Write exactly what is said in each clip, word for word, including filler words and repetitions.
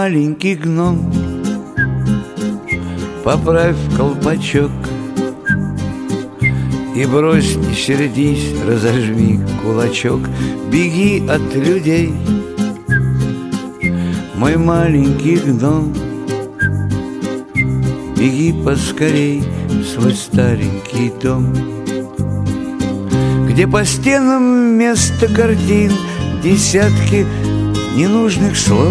маленький гном, поправь колпачок и брось, не сердись, разожми кулачок. Беги от людей, мой маленький гном, беги поскорей в свой старенький дом, где по стенам вместо картин десятки ненужных слов,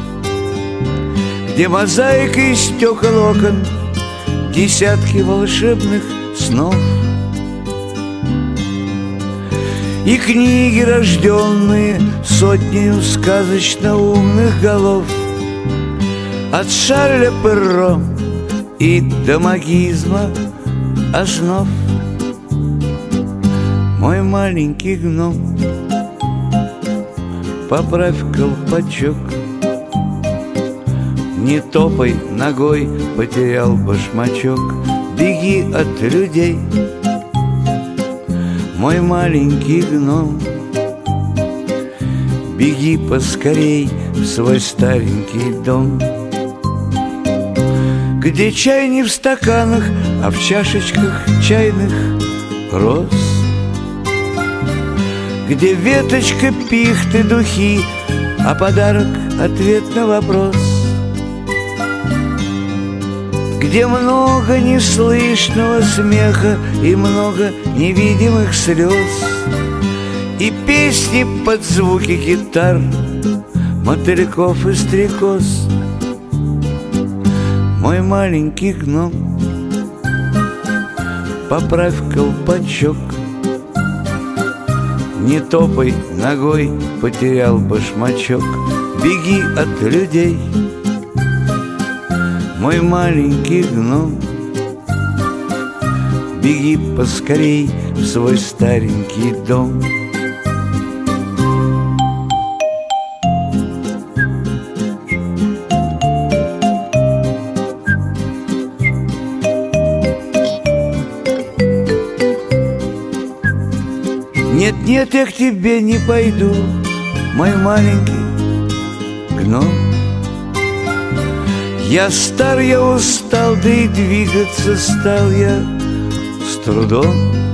где мозаика из стекол окон десятки волшебных снов, и книги, рожденные сотнею сказочно умных голов, от Шарля Перро и до магизма основ. Мой маленький гном, поправь колпачок, не топай ногой, потерял башмачок. Беги от людей, мой маленький гном, беги поскорей в свой старенький дом, где чай не в стаканах, а в чашечках чайных роз, где веточка пихты духи, а подарок — ответ на вопрос, где много неслышного смеха и много невидимых слез, и песни под звуки гитар, мотыльков и стрекоз. Мой маленький гном, поправь колпачок, не топай ногой, потерял башмачок. Беги от людей, мой маленький гном, беги поскорей в свой старенький дом. Нет, нет, я к тебе не пойду, мой маленький гном. Я стар, я устал, да и двигаться стал я с трудом.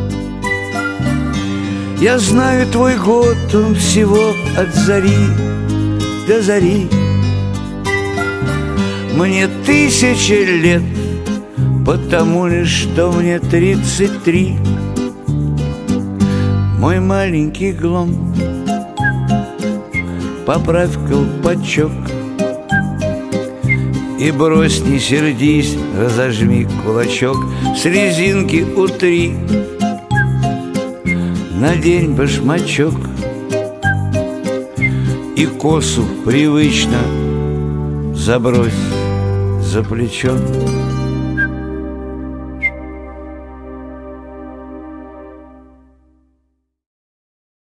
Я знаю твой год, он всего от зари до зари. Мне тысячи лет, потому лишь что мне тридцать три. Мой маленький гном, поправь колпачок и брось, не сердись, разожми кулачок. С резинки утри, надень башмачок и косу привычно забрось за плечо.